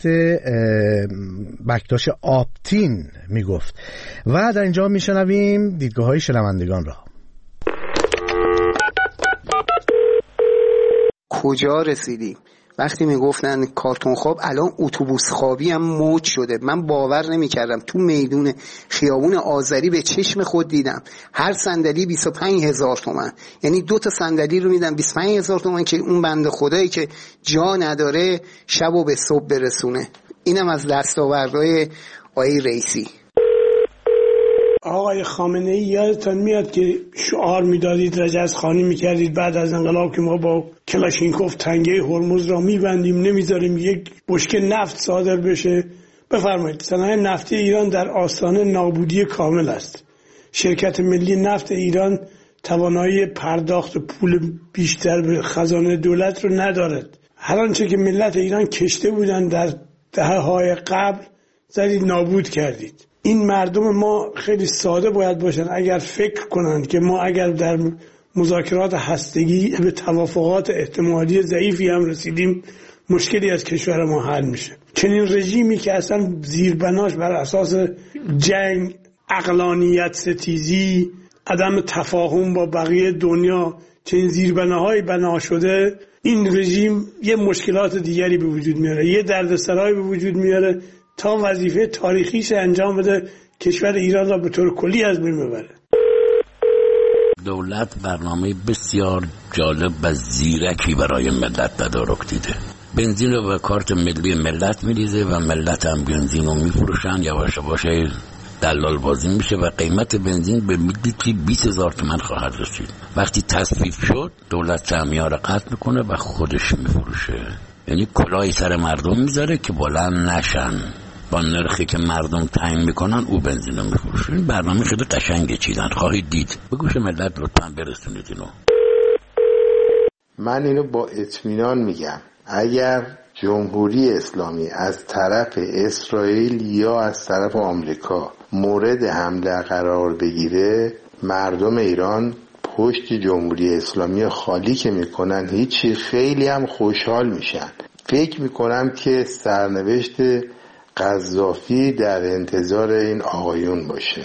بکتاش آپتین میگفت و در اینجا میشنویم دیدگاه‌های شنوندگان را. کجا رسیدیم؟ وقتی میگفتن کارتون خواب، الان اتوبوس خوابی هم موج شده. من باور نمیکردم. تو میدون خیابون آذری به چشم خود دیدم هر صندلی 25,000 تومان، یعنی 2 تا صندلی رو میدن 25,000 تومان که اون بنده خدایی که جا نداره شبو به صبح برسونه. اینم از دستاوردهای آقای رئیسی. آقای خامنه‌ای یادتان میاد که شعار میدادید، رجزخوانی میکردید بعد از انقلاب که ما با کلاشینکوف تنگه هرمز را میبندیم، نمیذاریم یک بشکه نفت صادر بشه. بفرمایید، صنایع نفتی ایران در آستانه نابودی کامل است. شرکت ملی نفت ایران توانایی پرداخت پول بیشتر به خزانه دولت رو ندارد. هر آنچه که ملت ایران کشته بودن در دهه‌های قبل زدید نابود کردید. این مردم ما خیلی ساده باید باشن. اگر فکر کنند که ما اگر در مذاکرات هستگی به توافقات احتمالی ضعیفی هم رسیدیم مشکلی از کشور ما حل میشه. چنین رژیمی که اصلا زیربناش بر اساس جنگ، عقلانیت ستیزی، عدم تفاهم با بقیه دنیا، چنین زیربناهایی بنا شده، این رژیم یه مشکلات دیگری به وجود میاره، یه دردسرایی به وجود میاره تا وظیفه تاریخیش انجام بده کشور ایران را به طور کلی از بین ببره. دولت برنامه بسیار جالب و زیرکی برای ملت تدارک دیده. بنزین رو به کارت ملی ملت میریزه و ملت هم بنزین رو میفروشن، یواش یواش دلال بازی میشه و قیمت بنزین به لیتری 20,000 تومان خواهد رسید. وقتی تصویب شد دولت سهمیه رو قطع میکنه و خودش میفروشه، یعنی کلاهی سر مردم میذاره که بلند نشن، با نرخی که مردم تعیین میکنن او بنزین رو میفروشه. این برنامه خیلی قشنگه چیدن، خواهید دید. به گوش ملت لطفاً برسونید اینو. من اینو با اطمینان میگم، اگر جمهوری اسلامی از طرف اسرائیل یا از طرف آمریکا مورد حمله قرار بگیره، مردم ایران پشت جمهوری اسلامی خالی که میکنن هیچی، خیلی هم خوشحال میشن. فکر میکنم که سرنوشت قذافی در انتظار این آقایون باشه.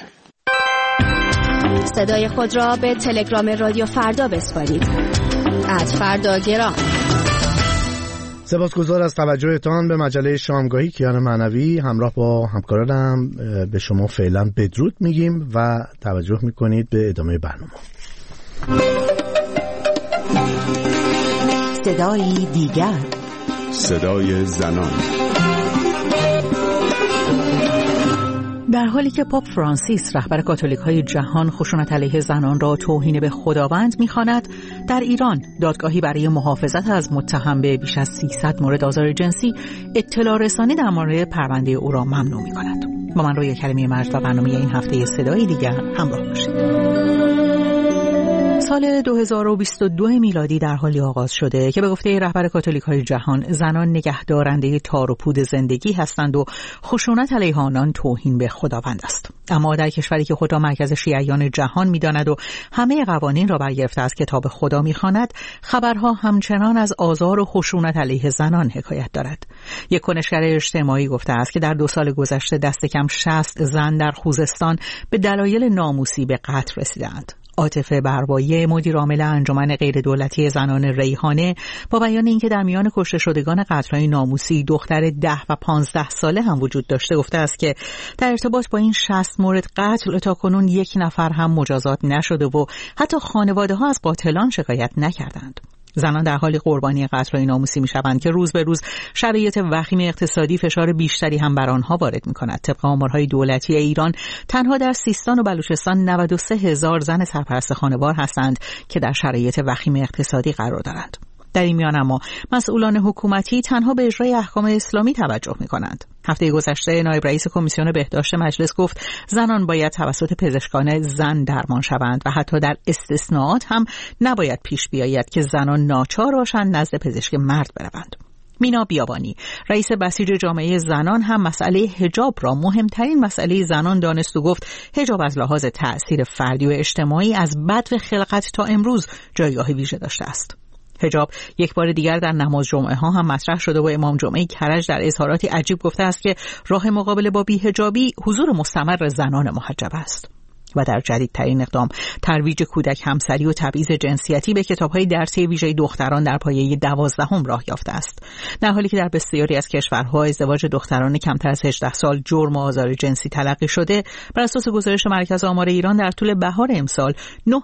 صدای خود را به تلگرام رادیو فردا بسپارید. @فرداگرام. سپاسگزار از توجهتان به مجله شامگاهی. کیان معنوی همراه با همکارانم به شما فعلا بدرود میگیم و توجه میکنید به ادامه برنامه. صدای دیگر، صدای زنان. در حالی که پاپ فرانسیس رهبر کاتولیک‌های جهان خشونت علیه زنان را توهین به خداوند می‌خواند، در ایران دادگاهی برای محافظت از متهم به بیش از 300 مورد آزار جنسی اطلاع رسانی در مورد پرونده او را ممنوع می‌کند. با من رویا کریمی مجد و برنامه این هفته صدای دیگر همراه باشید. سال 2022 میلادی در حالی آغاز شده که به گفته رهبر کاتولیک‌های جهان زنان نگهدارنده تار و پود زندگی هستند و خشونت علیه آنان توهین به خداوند است. اما در کشوری که خود را مرکز شیعیان جهان می‌داند و همه قوانین را برگرفته از کتاب خدا می‌خواند، خبرها همچنان از آزار و خشونت علیه زنان حکایت دارد. یک کنشگر اجتماعی گفته است که در 2 سال گذشته دست کم 60 زن در خوزستان به دلایل ناموسی به قتل رسیدند. عاطفه بربایی، مدیر عامل انجمن غیر دولتی زنان ریحانه، با بیان اینکه در میان کشته شدگان قتل‌های ناموسی دختر 10 و 15 ساله هم وجود داشته، گفته است که در ارتباط با این 60 مورد قتل تاکنون 1 نفر هم مجازات نشده و حتی خانواده‌ها از قاتلان شکایت نکردند. زنان در حال قربانی قتل‌های ناموسی می‌شوند که روز به روز شرایط وخیم اقتصادی فشار بیشتری هم بر آنها وارد می‌کند. طبق آمارهای دولتی ایران تنها در سیستان و بلوچستان 93,000 زن سرپرست خانوار هستند که در شرایط وخیم اقتصادی قرار دارند. در این میان اما مسئولان حکومتی تنها به اجرای احکام اسلامی توجه می‌کنند. هفته گذشته نایب رئیس کمیسیون بهداشت مجلس گفت زنان باید توسط پزشکان زن درمان شوند و حتی در استثناءات هم نباید پیش بیاید که زنان ناچار باشند نزد پزشک مرد بروند. مینا بیابانی، رئیس بسیج جامعه زنان، هم مسئله حجاب را مهمترین مسئله زنان دانست و گفت حجاب از لحاظ تأثیر فردی و اجتماعی از بدو خلقت تا امروز جایگاه ویژه داشته است. حجاب یک بار دیگر در نماز جمعه ها هم مطرح شده و امام جمعه کرج در اظهاراتی عجیب گفته است که راه مقابله با بی‌حجابی حضور مستمر زنان محجب است. و در جدیدترین اقدام ترویج کودک همسری و تبعیض جنسیتی به کتاب‌های درسی ویژه دختران در پایه 12 راه یافته است. در حالی که در بسیاری از کشورها ازدواج دختران کمتر از 18 سال جرم و آزار جنسی تلقی شده، بر اساس گزارش مرکز آمار ایران در طول بهار امسال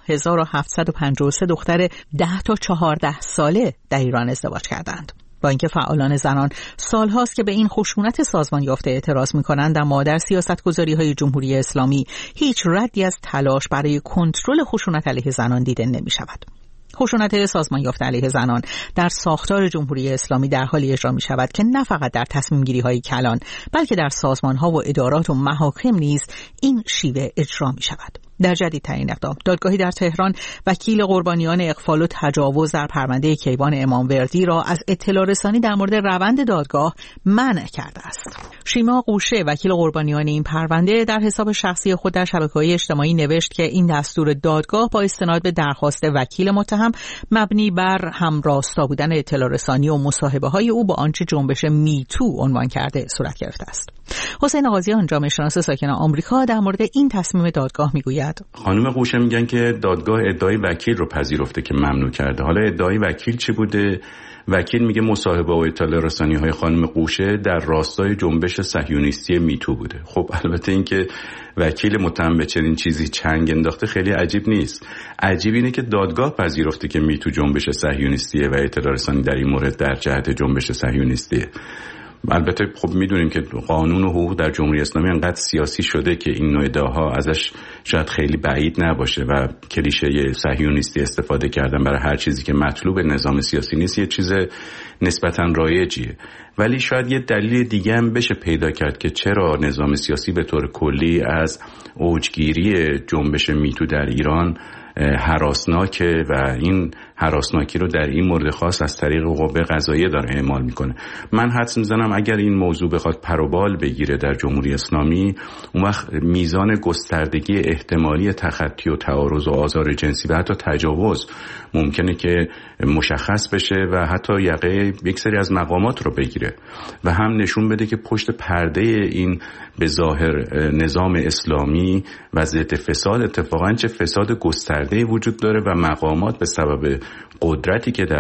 9753 دختر 10 تا 14 ساله در ایران ازدواج کردند. با اینکه فعالان زنان سالهاست که به این خشونت سازمان یافته اعتراض می‌کنند، اما در سیاست‌گذاری‌های جمهوری اسلامی هیچ ردی از تلاش برای کنترل خشونت علیه زنان دیده نمی‌شود. خشونت سازمان یافته علیه زنان در ساختار جمهوری اسلامی در حالی اجرا می‌شود که نه فقط در تصمیم‌گیری‌های کلان، بلکه در سازمان‌ها و ادارات و محاکم نیز این شیوه اجرا می‌شود. در جدیدترین اقدام دادگاهی در تهران وکیل قربانیان اغفال و تجاوز در پرونده کیوان اماموردی را از اطلاع رسانی در مورد روند دادگاه منع کرده است. شیما قوشه وکیل قربانیان این پرونده در حساب شخصی خود در شبکه‌های اجتماعی نوشت که این دستور دادگاه با استناد به درخواست وکیل متهم مبنی بر همراستا بودن اطلاع رسانی و مصاحبه‌های او با آنچه جنبش میتو عنوان کرده صورت گرفته است. حسین آغازیان جامعه شناس ساکن آمریکا در مورد این تصمیم دادگاه میگوید خانم قوشه میگن که دادگاه ادعای وکیل رو پذیرفته که ممنوع کرده. حالا ادعای وکیل چی بوده وکیل میگه مصاحبه و اطلاع رسانی‌های خانم قوشه در راستای جنبش صهیونیستی میتو بوده. خب البته این که وکیل متهم به چنین چیزی چنگ انداخته خیلی عجیب نیست. عجیب اینه که دادگاه پذیرفته که میتو جنبش صهیونیستیه و اطلاع رسانی در این مورد در جهت جنبش صهیونیستیه. البته خب میدونیم که قانون و حقوق در جمهوری اسلامی انقدر سیاسی شده که این نوع ادعاها ازش شاید خیلی بعید نباشه و کلیشه صهیونیستی استفاده کردن برای هر چیزی که مطلوب نظام سیاسی نیست یه چیز نسبتاً رایجیه. ولی شاید یه دلیل دیگه هم بشه پیدا کرد که چرا نظام سیاسی به طور کلی از اوجگیری جنبش میتو در ایران هراسناکه و این هراسناکی رو در این مورد خاص از طریق قوه قضاییه داره اعمال میکنه. من حدس میزنم اگر این موضوع بخواد پروبال بگیره در جمهوری اسلامی، اون وقت میزان گستردگی احتمالی تخطی و تعارض و آزار جنسی و حتی تجاوز ممکنه که مشخص بشه و حتی یقه یک سری از مقامات رو بگیره و هم نشون بده که پشت پرده این به ظاهر نظام اسلامی و ضد فساد اتفاقا چه فساد گسترده وجود داره و مقامات به سبب قدرتی که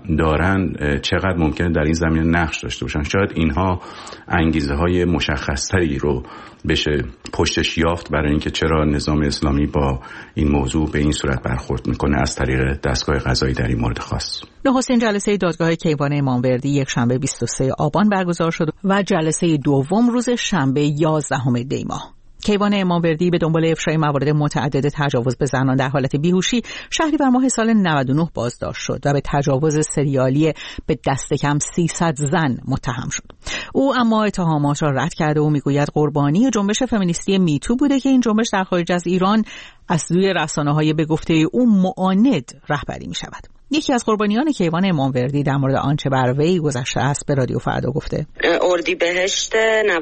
دارن چقدر ممکنه در این زمینه نقش داشته باشن. شاید اینها انگیزه های مشخصتری رو بشه پشتش یافت برای اینکه چرا نظام اسلامی با این موضوع به این صورت برخورد میکنه از طریق دستگاه قضایی در این مورد خاص. نخستین جلسه دادگاه کیوان اماموردی یک شنبه 23 آبان برگزار شد و جلسه دوم روز شنبه 11 دی ماه. کیوان اماموردی به دنبال افشای موارد متعدد تجاوز به زنان در حالت بیهوشی شهریور ماه سال 99 بازداشت شد و به تجاوز سریالی به دست کم 300 زن متهم شد. او اما اتهامات را رد کرده و میگوید قربانی جنبش فمینیستی میتو بوده که این جنبش در خارج از ایران از سوی رسانه‌های به گفته او معاند رهبری می‌شود. یکی از قربانیان کیوان اماموردی در مورد آنچه بر وی گذشته است به رادیو فردا گفته: اردیبهشت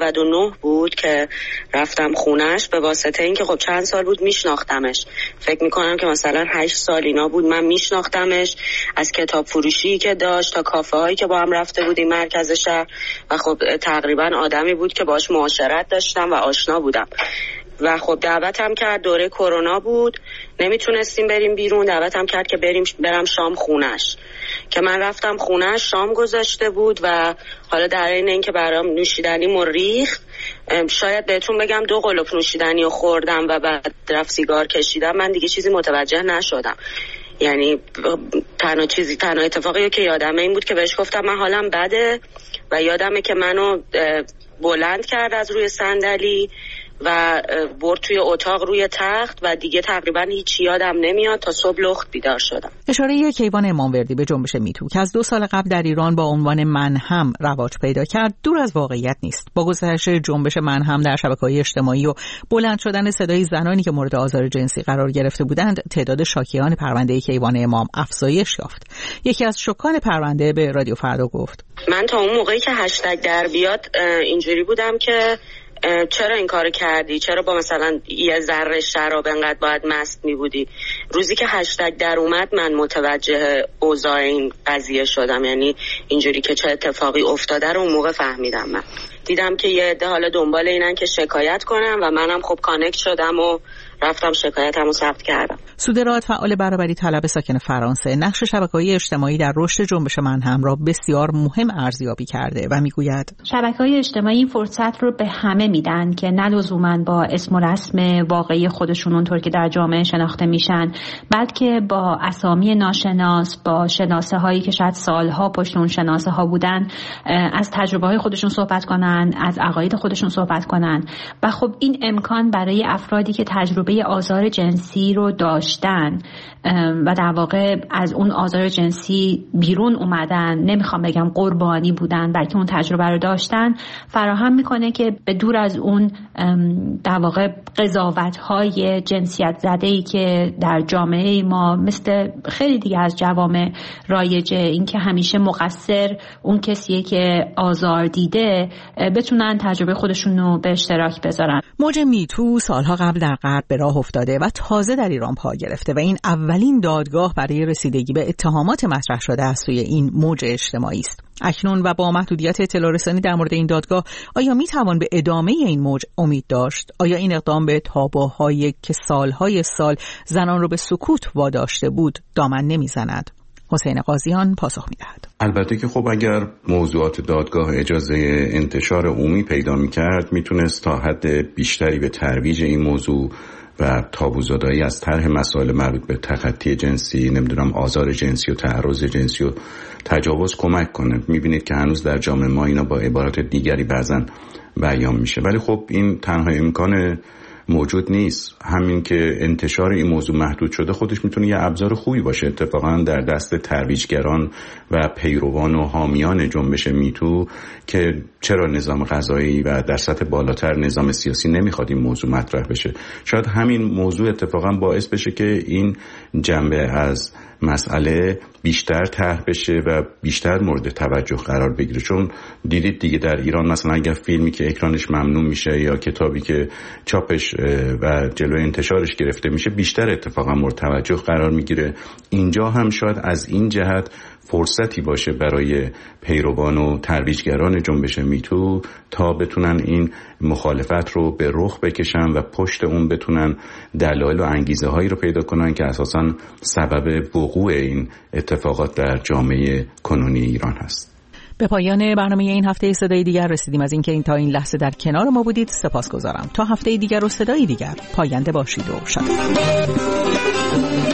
99 بود که رفتم خونش به واسطه اینکه خب چند سال بود میشناختمش. فکر میکنم که مثلا 8 سال اینا بود من میشناختمش، از کتاب فروشی که داشت تا کافه هایی که با هم رفته بودیم مرکز شهر و خب تقریبا آدمی بود که باهاش معاشرت داشتم و آشنا بودم. و خب دعوتم کرد، دوره کرونا بود، نمیتونستیم بریم بیرون، دعوتم کرد که برم شام خونش که من رفتم خونش، شام گذاشته بود و حالا در این که برام نوشیدنی ریخت، شاید بهتون بگم 2 قلوپ نوشیدنی رو خوردم و بعد رفت سیگار کشیدم. من دیگه چیزی متوجه نشدم. یعنی تنها اتفاقی که یادمه این بود که بهش گفتم من حالم بده و یادمه که منو بلند کرد از روی صندلی و برد توی اتاق روی تخت و دیگه تقریبا هیچ یادم نمیاد تا صبح لخت بیدار شدم. اشاره کیوان اماموردی به جنبش میتو که از 2 سال قبل در ایران با عنوان من هم رواج پیدا کرد دور از واقعیت نیست. با گسترش جنبش من هم در شبکه‌های اجتماعی و بلند شدن صدای زنانی که مورد آزار جنسی قرار گرفته بودند، تعداد شاکیان پرونده کیوان امام افزایش یافت. یکی از شکان پرونده به رادیو فردا گفت: من تا اون موقعی که هشتگ در بیاد اینجوری بودم که چرا این کارو کردی؟ چرا با مثلا یه ذره شراب انقدر باید مست می بودی؟ روزی که هشتگ در اومد من متوجه اوضاع این قضیه شدم، یعنی اینجوری که چه اتفاقی افتاده رو اون موقع فهمیدم. من دیدم که یه عده حالا دنبال اینن که شکایت کنم و منم خب کانکت شدم و رفتم شکایتمو ثبت کردم. سودراد، فعال برابری طلب ساکن فرانسه، نقش شبکه‌های اجتماعی در رشد جنبش من هم را بسیار مهم ارزیابی کرده و میگوید شبکه‌های اجتماعی این فرصت رو به همه میدن که نه لزوماً با اسم و رسم واقعی خودشون اونطور که در جامعه شناخته میشن، بلکه با اسامی ناشناس، با شناسه هایی که شاید سالها پشت اون شناسه ها بودن، از تجربه های خودشون صحبت کنن، از عقاید خودشون صحبت کنن. و خب این امکان برای افرادی که تجربه آزار جنسی رو داشتن و در واقع از اون آزار جنسی بیرون اومدن، نمیخوام بگم قربانی بودن، بلکه اون تجربه رو داشتن، فراهم میکنه که به دور از اون در واقع قضاوت‌های جنسیت زده‌ای که در جامعه ما مثل خیلی دیگه از جوامع رایجه، این که همیشه مقصر اون کسیه که آزار دیده، بتونن تجربه خودشون رو به اشتراک بذارن. موج میتو سالها قبل در غرب به راه افتاده و تازه در ایران پا گرفته و این اولین دادگاه برای رسیدگی به اتهامات مطرح شده از سوی این موج اجتماعی است. اکنون و با محدودیت اطلاع رسانی در مورد این دادگاه، آیا میتوان به ادامه این موج امید داشت؟ آیا این اقدام به تابوهایی که سالهای سال زنان رو به سکوت واداشته بود دامن نمیزند؟ حسین قاضیان پاسخ میدهد. البته که خب اگر موضوعات دادگاه اجازه انتشار عمومی پیدا می‌کرد میتونست تا حد بیشتری به ترویج این موضوع و تابوزدایی از طرح مسائل مربوط به تخطی جنسی، نمیدونم آزار جنسی و تعرض جنسی و تجاوز کمک کنه. میبینید که هنوز در جامعه ما اینا با عبارات دیگری بعضن بیان میشه، ولی خب این تنها امکان موجود نیست. همین که انتشار این موضوع محدود شده خودش میتونه یه ابزار خوبی باشه. اتفاقا در دست ترویجگران و پیروان و حامیان جنبش میتو که چرا نظام قضایی و در سطح بالاتر نظام سیاسی نمیخواد این موضوع مطرح بشه، شاید همین موضوع اتفاقا باعث بشه که این جنبه از مسئله بیشتر طرح بشه و بیشتر مورد توجه قرار بگیره. چون دیدید دیگه در ایران مثلا اگر فیلمی که اکرانش ممنوع میشه یا کتابی که چاپش و جلوی انتشارش گرفته میشه بیشتر اتفاقا مورد توجه قرار میگیره. اینجا هم شاید از این جهت فرصتی باشه برای پیروان و ترویجگران جنبش میتو تا بتونن این مخالفت رو به رخ بکشن و پشت اون بتونن دلایل و انگیزه هایی رو پیدا کنن که اساساً سبب وقوع این اتفاقات در جامعه کنونی ایران هست. به پایان برنامه این هفته صدای دیگر رسیدیم. از اینکه تا این لحظه در کنار ما بودید سپاسگزارم. تا هفته دیگر و صدای دیگر پاینده باشید و شاد.